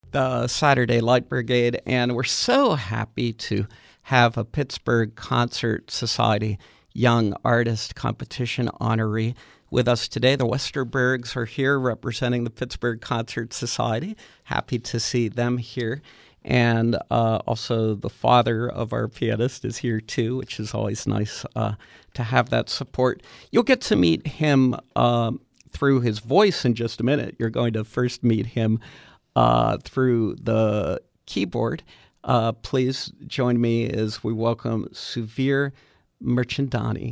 the Saturday Light Brigade, and we're so happy to have a Pittsburgh Concert Society Young Artist Competition honoree with us today. The Westerbergs are here representing the Pittsburgh Concert Society. Happy to see them here. And also the father of our pianist is here too, which is always nice to have that support. You'll get to meet him through his voice in just a minute. You're going to first meet him through the keyboard. Please join me as we welcome Suvir Mirchandani.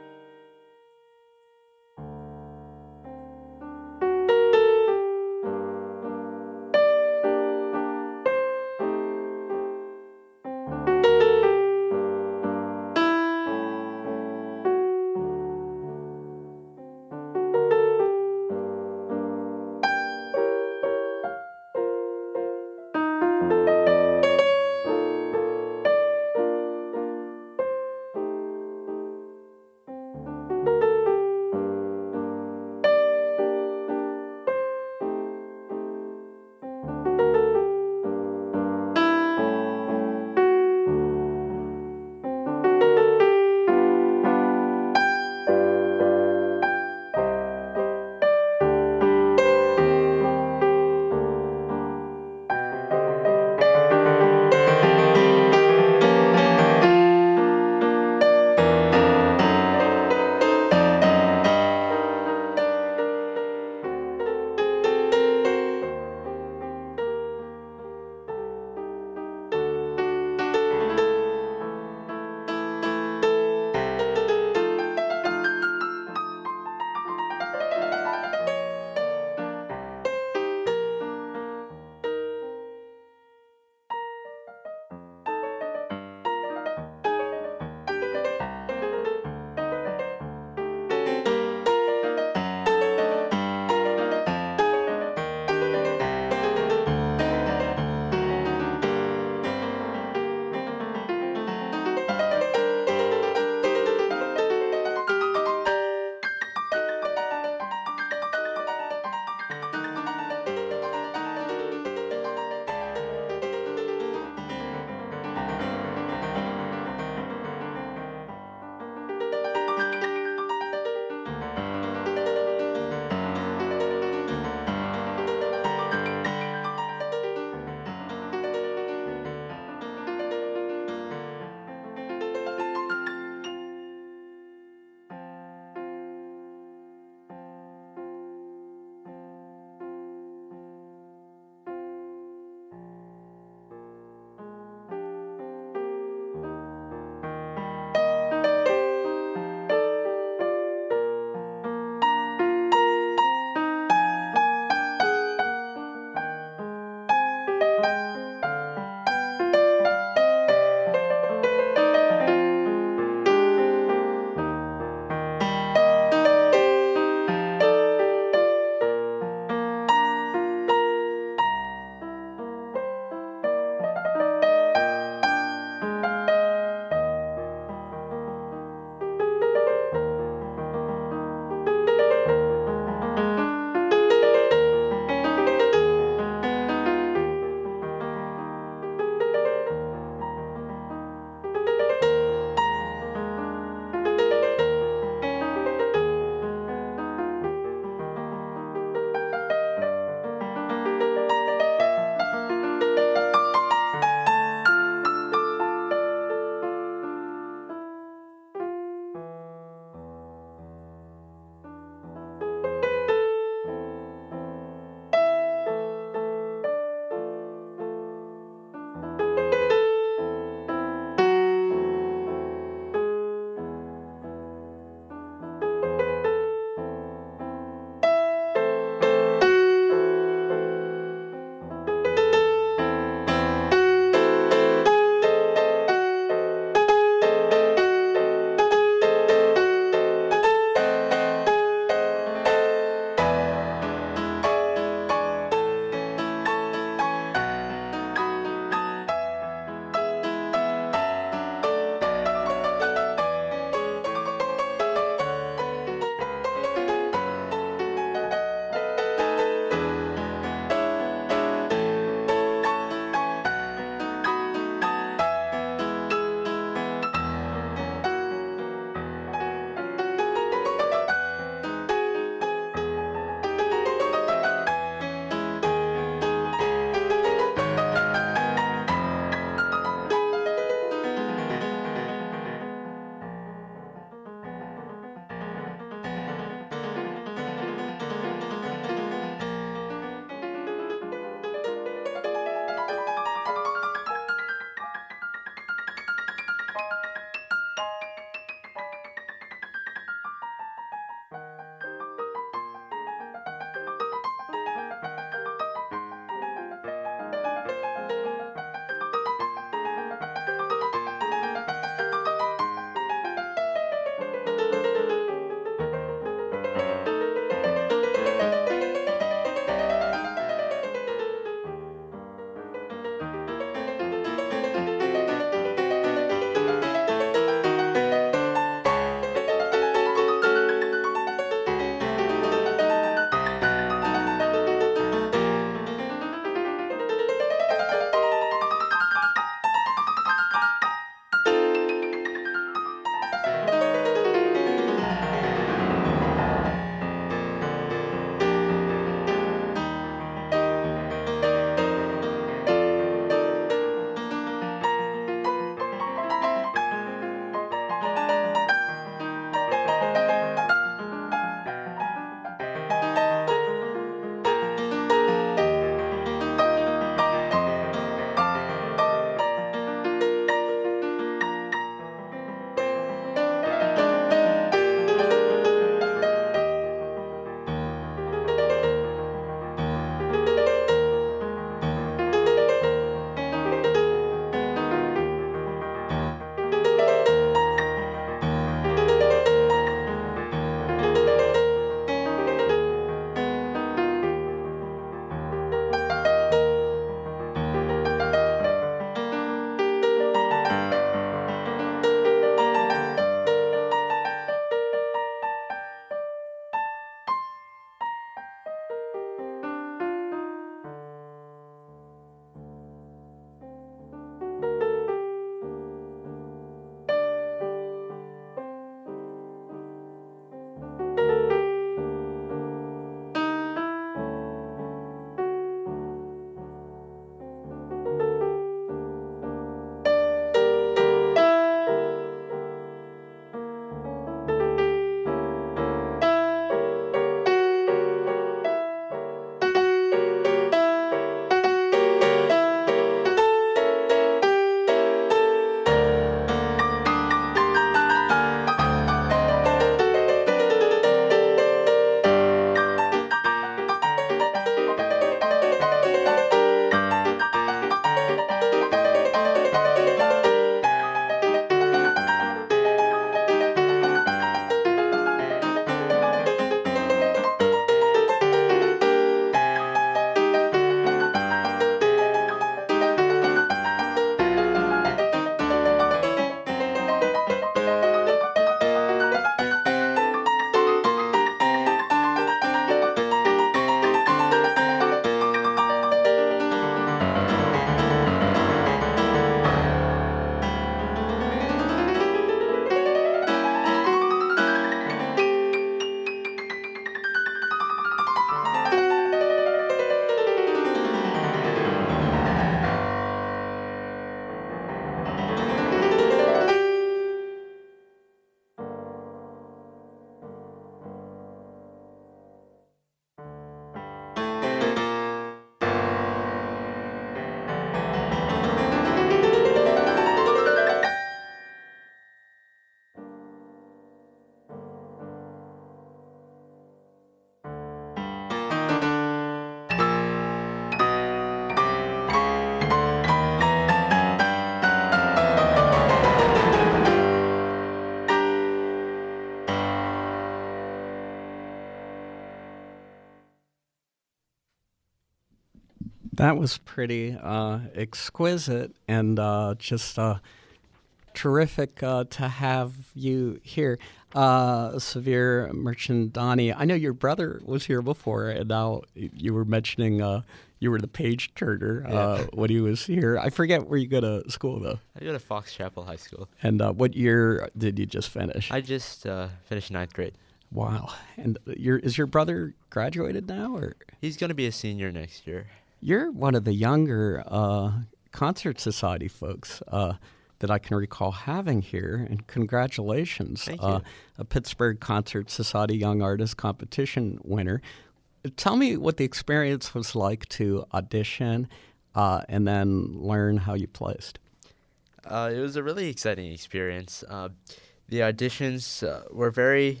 That was pretty exquisite and just terrific to have you here. Severe Merchandani, I know your brother was here before, and now you were mentioning you were the page turner when he was here. I forget where you go to school, though. I go to Fox Chapel High School. And what year did you just finish? I just finished 9th grade. Wow. And is your brother graduated now? Or He's going to be a senior next year. You're one of the younger Concert Society folks that I can recall having here, and congratulations. Thank you. A Pittsburgh Concert Society Young Artist Competition winner. Tell me what the experience was like to audition and then learn how you placed. It was a really exciting experience. The auditions were very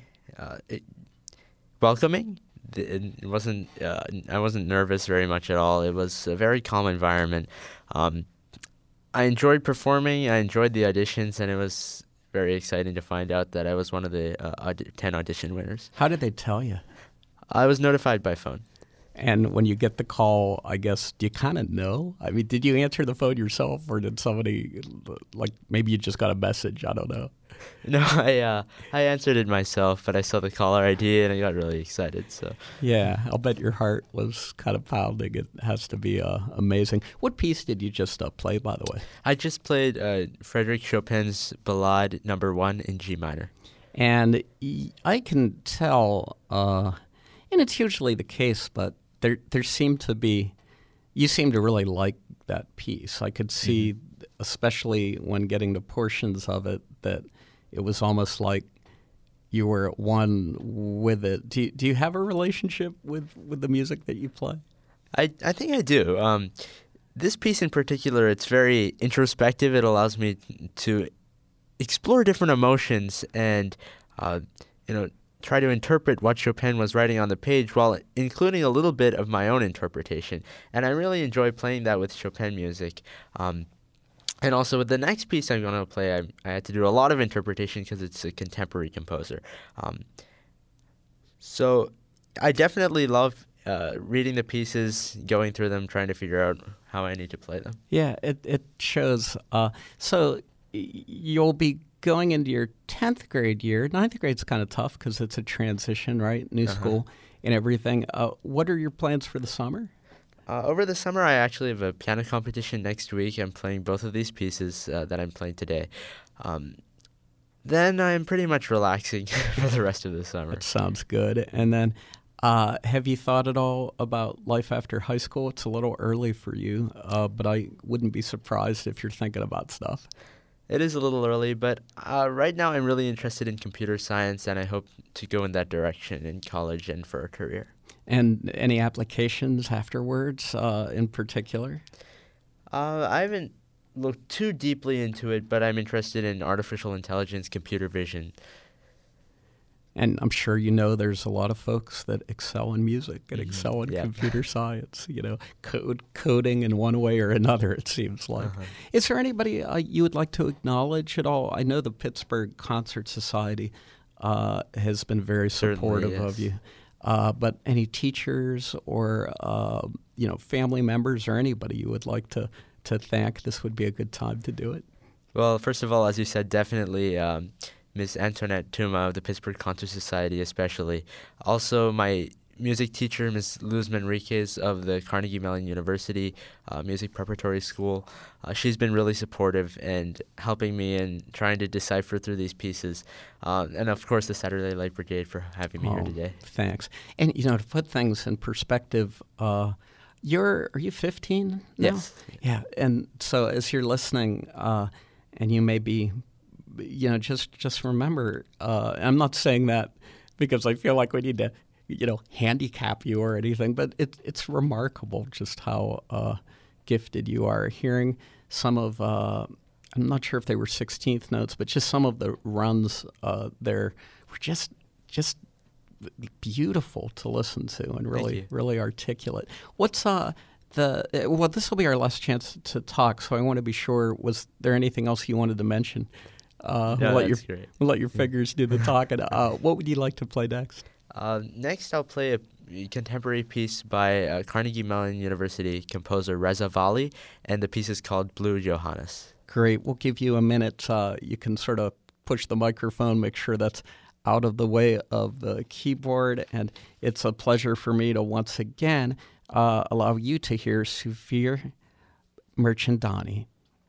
welcoming. It wasn't. I wasn't nervous very much at all. It was a very calm environment. I enjoyed performing. I enjoyed the auditions, and it was very exciting to find out that I was one of the 10 audition winners. How did they tell you? I was notified by phone. And when you get the call, I guess, do you kind of know? I mean, did you answer the phone yourself, or did somebody, like, maybe you just got a message? I don't know. No, I answered it myself, but I saw the caller ID and I got really excited. So yeah, I'll bet your heart was kind of pounding. It has to be amazing. What piece did you just play, by the way? I just played Frédéric Chopin's Ballade No. 1 in G minor. And I can tell, and it's usually the case, but there seemed to be, you seem to really like that piece. I could see, especially when getting to portions of it, that it was almost like you were at one with it. Do you have a relationship with the music that you play? I think I do. This piece in particular, it's very introspective. It allows me to explore different emotions and, try to interpret what Chopin was writing on the page while including a little bit of my own interpretation. And I really enjoy playing that with Chopin music. And also with the next piece I'm going to play, I had to do a lot of interpretation because it's a contemporary composer. So I definitely love reading the pieces, going through them, trying to figure out how I need to play them. Yeah, it shows. So you'll be going into your 10th grade year. 9th grade's kind of tough because it's a transition, right? New school and everything. What are your plans for the summer? Over the summer, I actually have a piano competition next week. I'm playing both of these pieces that I'm playing today. Then I'm pretty much relaxing for the rest of the summer. That sounds good. And then have you thought at all about life after high school? It's a little early for you, but I wouldn't be surprised if you're thinking about stuff. It is a little early, but right now I'm really interested in computer science, and I hope to go in that direction in college and for a career. And any applications afterwards in particular? I haven't looked too deeply into it, but I'm interested in artificial intelligence, computer vision. And I'm sure you know there's a lot of folks that excel in music and excel in computer science, coding in one way or another, it seems like. Is there anybody you would like to acknowledge at all? I know the Pittsburgh Concert Society has been very supportive of you. But any teachers or family members or anybody you would like to thank, this would be a good time to do it. Well, first of all, as you said, definitely Ms. Antoinette Tuma of the Pittsburgh Concert Society especially. Also, my music teacher, Ms. Luz Manriquez of the Carnegie Mellon University Music Preparatory School. She's been really supportive and helping me in trying to decipher through these pieces. And, of course, the Saturday Light Brigade for having me here today. Thanks. And, to put things in perspective, are you 15 now? Yes. Yeah. And so as you're listening, and you may be, just remember, I'm not saying that because I feel like we need to, handicap you or anything, but it's remarkable just how gifted you are. Hearing some of, I'm not sure if they were 16th notes, but just some of the runs there were just beautiful to listen to and really articulate. What's this will be our last chance to talk, so I want to be sure, was there anything else you wanted to mention? That's great. We'll let your fingers do the talking. What would you like to play next? Next, I'll play a contemporary piece by Carnegie Mellon University composer Reza Vali, and the piece is called Blue Johannes. Great. We'll give you a minute. You can sort of push the microphone, make sure that's out of the way of the keyboard. And it's a pleasure for me to once again allow you to hear Suvir Mirchandani.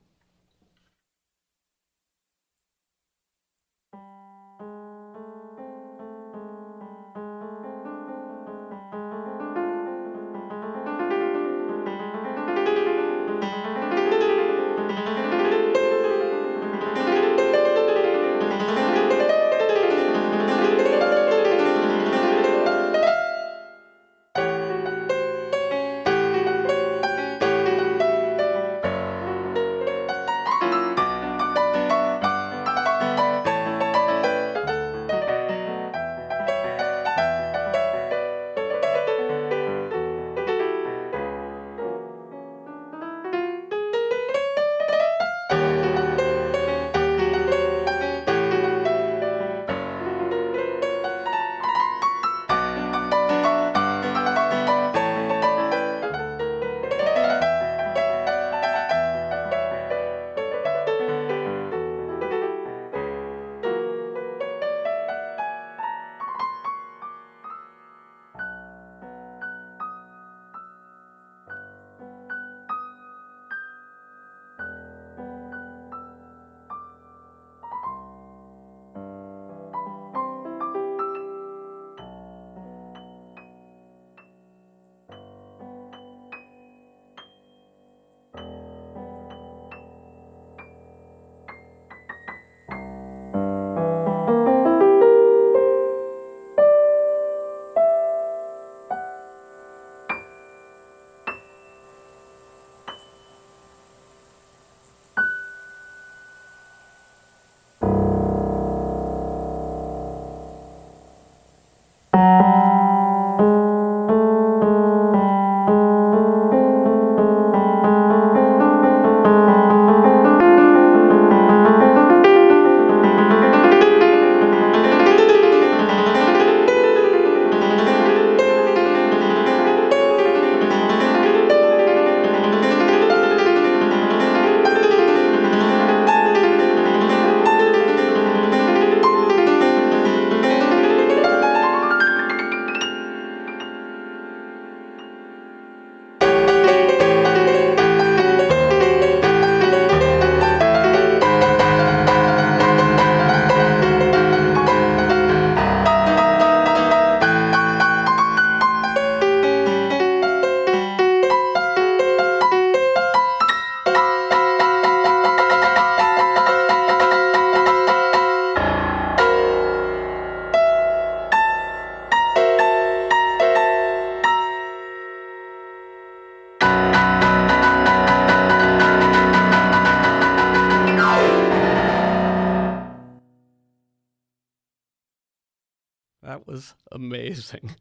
That was amazing.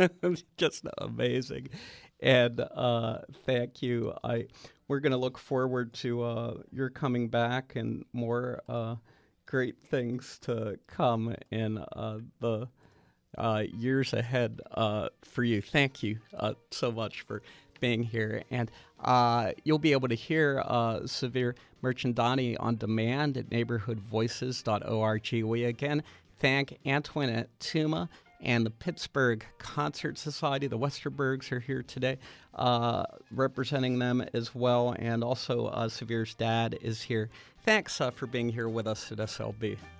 Just amazing. And thank you. We're going to look forward to your coming back and more great things to come in the years ahead for you. Thank you so much for being here. And you'll be able to hear Suvir Mirchandani on demand at neighborhoodvoices.org. We again thank Antoinette Tuma and the Pittsburgh Concert Society. The Westerbergs are here today representing them as well. And also Suvir's dad is here. Thanks for being here with us at SLB.